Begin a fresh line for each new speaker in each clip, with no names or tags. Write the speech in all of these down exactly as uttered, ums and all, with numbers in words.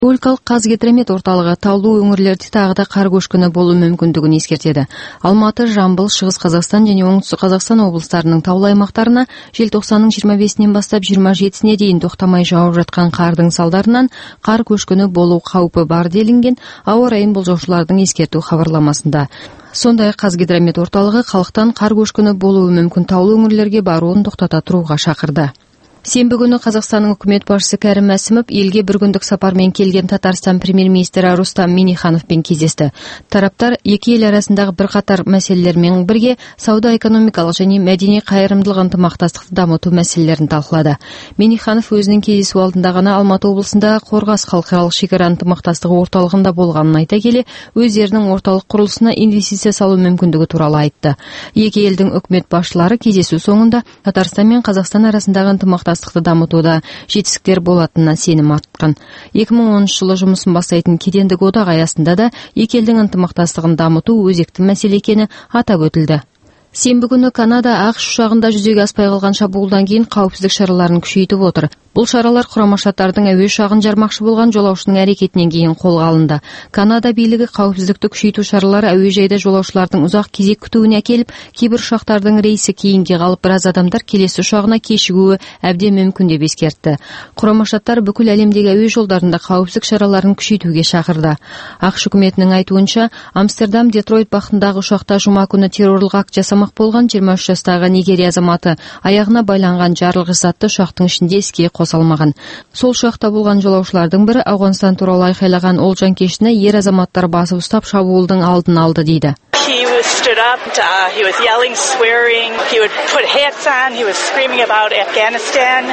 Республикалық Қазгидромет орталығы таулы өңірлерде тағы да қар көшкіні болу мүмкіндігін ескертеді. Алматы, Жамбыл, Шығыс Қазақстан және Оңтүстік Қазақстан облыстарының таулы аймақтарына желтоқсанның жиырма бесінен бастап жиырма жетісіне дейін тоқтамай жауып жатқан қардың салдарынан қар көшкіні болу қаупі бар делінген ауа райын болжаушылардың ескерту хабарламасында. Сондай-ақ Қазгидромет орталығы халықтан қар көшкіні болуы мүмкін таулы өңірлерге баруын тоқтата тұруға шақырды. Сенбі күні Қазақстанның үкімет басшысы Кәрім Мәсімов елге бір күндік сапармен келген Татарстан премьер-министрі Рустам Миннихановпен кездесті. Тараптар екі ел арасындағы бірқатар мәселелермен бірге сауда-экономикалық және мәдени қайырымдылық ынтымақтастықты дамыту мәселелерін талқылады. Минниханов өзінің кездесу алдында ғана Алматы облысындағы Қорғас халықаралық шекара ынтымақтастығы орталығында болғанын айта келе, өздерінің орталық құрылысына инвестиция салу мүмкіндігі туралы айтты. Екі елдің үкімет басшылары кездесу соңында Татарстан мен Қазақстан арасындағы ынтымақтастықты ынтымақтастықты дамытуда жетістіктер болатынына сенім артқан. екі мың оныншы жылы жұмысын бастайтын кедендік одақ аясында да екі елдің ынтымақтастығын дамыту өзекті мәселе екені атап өтілді. Сенбі күні Канада ақш ұшағында жүзеге аспай қалған шабуылдан кейін қауіпсіздік шараларын күшейтіп отыр. Бұл шаралар Құрама Штаттардың әуе ұшағын жармақшы болған жолаушының әрекетінен кейін қолға алынды. Канада билігі қауіпсіздікті күшейту шаралары әуежайда жолаушылардың ұзақ кезек күтуіне әкеліп, кейбір ұшақтардың рейсі кейінге қалып, біраз адамдар келесі ұшағына кешігуі әбден мүмкін деп ескертті. Құрама Штаттар бүкіл әлемдегі әуе жолдарында қауіпсіздік шараларын күшейтуге шақырды. ақш үкіметінің айтуынша, Амстердам Детройт бағытындағы ұшақта жұма күні террорлық акт жасамақ болған жиырма үш жастағы Нигерия азаматы аяғына байланған жарылғыш затты ұшақтың ішінде іске қосалмаған. Сол ұшақта болған жолаушылардың бірі Ауғанстан туралы айқайлаған ол жанкештіні ер азаматтар басып ұстап шабуылдың алдын алды дейді.
He was stood up, uh, he was yelling, swearing, he would put hats on, he was screaming about Afghanistan.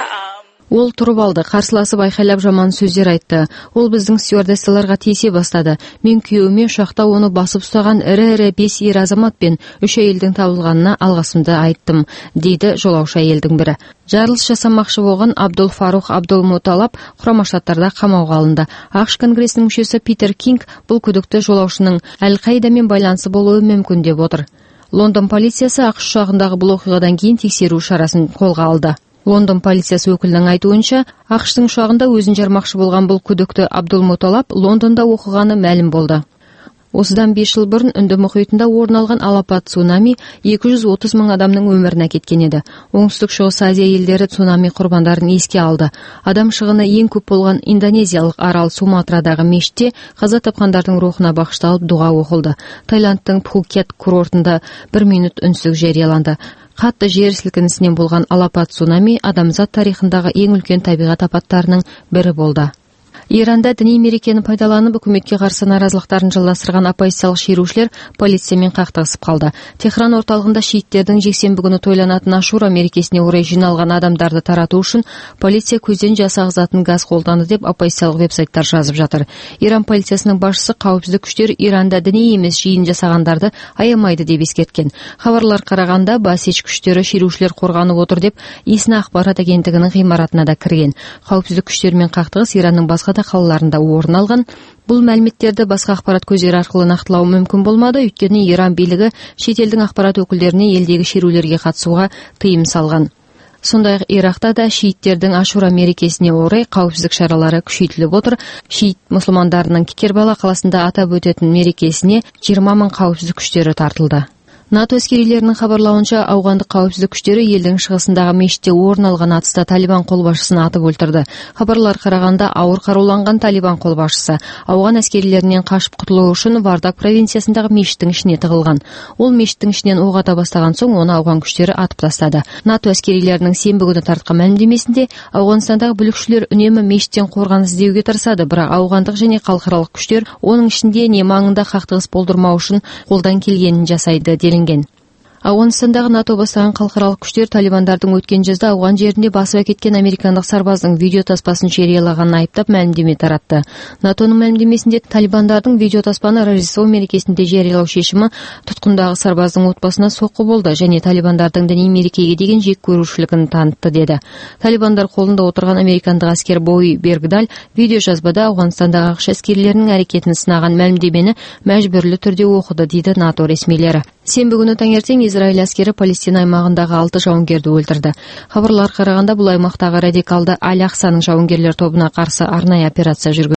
Ол тұрып алды, қарсыласып айқайлап жаман сөздер айтты. Ол біздің стюардессаларға тиісе бастады. Мен күйеуіме ұшақта оны басып ұстаған ірі-ірі бес ер азамат пен үш әйелдің табылғанына алғысымды айттым, дейді жолаушы әйелдің бірі. Жарылыс жасамақшы болған Абдул Фарух Абдул Муталап Құрама Штаттарда қамауға алынды. ақш конгресінің мүшесі Питер Кинг бұл күдікті жолаушының Әл-Қаидамен байланысы болуы мүмкін деп отыр. Лондон полициясы ақш ұшағындағы бұл оқиғадан кейін тексеру шарасын қолға алды. Лондон полициясы өкілінің айтуынша, ақштың ұшағында өзін жармақшы болған бұл күдікті Абдул Муталап Лондонда оқығаны мәлім болды. Осыдан бес жыл бұрын Үнді мұхитында орын алған алапат цунами екі жүз отыз мың адамның өмірін әкеткен еді. Оңтүстік Шығыс Азия елдері цунами құрбандарын еске алды. Адам шығыны ең көп болған индонезиялық арал Суматрадағы мешітте қаза тапқандардың рухына бағышталып дұға оқылды. Таиландтың Пхукет курортында бір минут үнсіздік жарияланды. Қатты жер сілкінісінен болған алапат цунами адамзат тарихындағы ең үлкен табиғат апаттарының бірі болды. Иранда діни мерекені пайдаланып үкіметке қарсы наразылықтарын жалғастырған оппозициялық шерушілер полициямен қақтығысып қалды. Техран орталығында шииттердің жексенбі күні тойланатын Ашура мерекесіне орай жиналған адамдарды тарату үшін полиция көзден жасағызатын газ қолданды деп оппозициялық веб-сайттар жазып жатыр. Иран полициясының басшысы қауіпсіздік күштер Иранда діни емес жиын жасағандарды аямайды деп ескерткен. Хабарлар қарағанда басич күштері шерушілер қорғанып отыр деп Исна ақпарат агенттігінің ғимаратына да кірген. Қауіпсіздік күштермен қақтығыс Иранның басқа да қалаларында орын алған. Бұл мәліметтерді басқа ақпарат көздері арқылы нақтылау мүмкін болмады, өйткені Иран билігі шетелдің ақпарат өкілдеріне елдегі шерулерге қатысуға тыйым салған. Сондай-ақ Иракта да шииттердің Ашура мерекесіне орай қауіпсіздік шаралары күшейтіліп отыр. Шиит мұсылмандарының Кербала қаласында атап өтетін мерекесіне жиырма мың қауіпсіздік күштері тартылды. НАТО әскерилерінің хабарлауынша, ауғандық қауіпсіздік күштері елдің шығысындағы мешітте орын алған атыста Талибан қолбасшысын атып өлтірді. Хабарлар қарағанда ауыр қаруланған Талибан қолбасшысы ауған әскерилерінен қашып құтылу үшін Вардак провинциясындағы мешіттің ішіне тығылған. Ол мешіттің ішінен оқ ата бастаған соң оны ауған күштері атып тастады. НАТО әскерилерінің сенбі күні таратқан мәлімдемесінде Ауғанстандағы бүлікшілер үнемі мешіттен қорғаныс іздеуге тырысады, бірақ ауғандық және халықаралық күштер оның ішінде не маңында қақтығыс болдырмау үшін қолдан келгенін жасайды делінген. Ауғанстандағы НАТО бастаған халықаралық күштер талибандардың өткен жазда ауған жерінде басып әкеткен американдық сарбаздың видео таспасын жариялағанын айыптап мәлімдеме таратты. НАТОның мәлімдемесінде талибандардың видео таспаны Рождество мерекесінде жариялау шешімі тұтқындағы сарбаздың отбасына соққы болды және талибандардың діни мерекеге деген жек көрушілігін танытты деді. Талибандар қолында отырған американдық әскер Бои Бергдаль видео жазбада Ауғанстандағы ақш әскерилерінің әрекетін сынаған мәлімдемені мәжбүрлі түрде оқыды дейді НАТО ресмилері. Сенбі күні таңертең Израиль әскері Палестина аймағындағы алты жауынгерді өлтірді. Хабарлар қарағанда бұл аймақтағы радикалды Аль-Ақсаның жауынгерлер тобына қарсы арнайы операция жүргізілді.